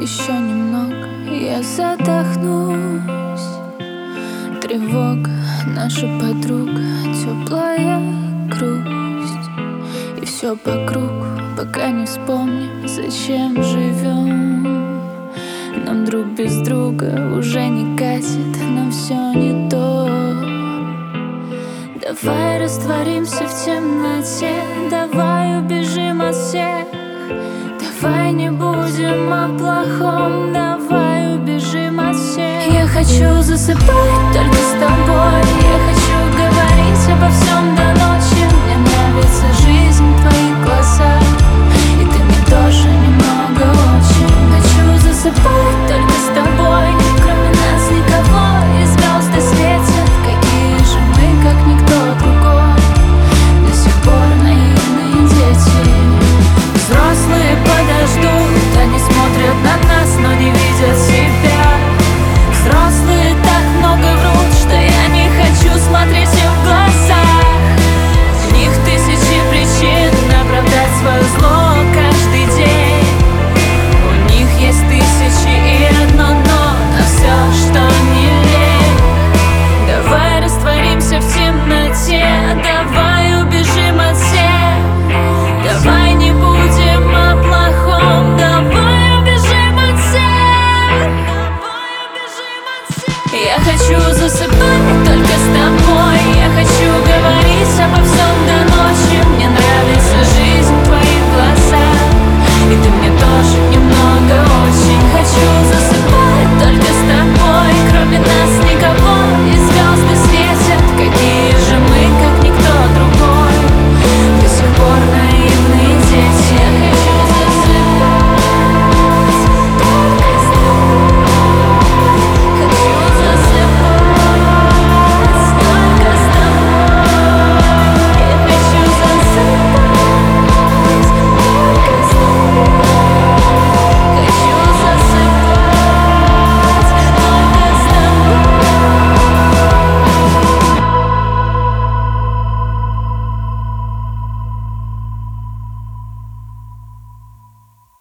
Еще немного, я задохнусь. Тревога, наша подруга, теплая грусть. И все по кругу, пока не вспомним, зачем живем. Нам друг без друга уже не катит, нам все не то. Давай растворимся в темноте, давай убежим от всех. Давай не будем о плохом, давай убежим от всех. Я хочу засыпать только с тобой.